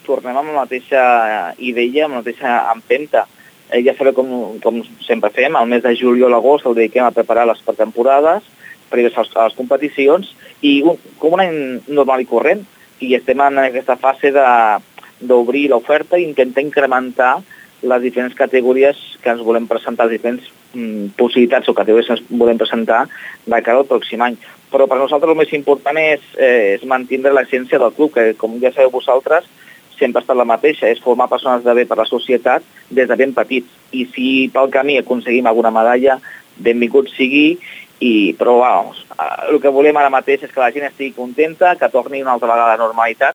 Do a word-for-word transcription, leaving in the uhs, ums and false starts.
tornem amb la mateixa idea, amb la mateixa empenta. Eh, ja sabeu com, com sempre fem, al mes de juliol o agost el dediquem a preparar les pretemporades, prèvies a les competicions, i un, com un any normal i corrent, i estem en aquesta fase d'obrir l'oferta i intentar incrementar les diferents categories que ens volem presentar, les diferents mm, possibilitats o categories que ens volem presentar de cara al pròxim any. Però per nosaltres el més important és, eh, és mantenir l'essència del club, que com ja sabeu vosaltres, sempre ha estat la mateixa, és formar persones de bé per la societat des de ben petits. I si pel camí aconseguim alguna medalla, benvingut sigui, i, però vamos, el que volem ara mateix és que la gent estigui contenta, que torni una altra vegada a la normalitat.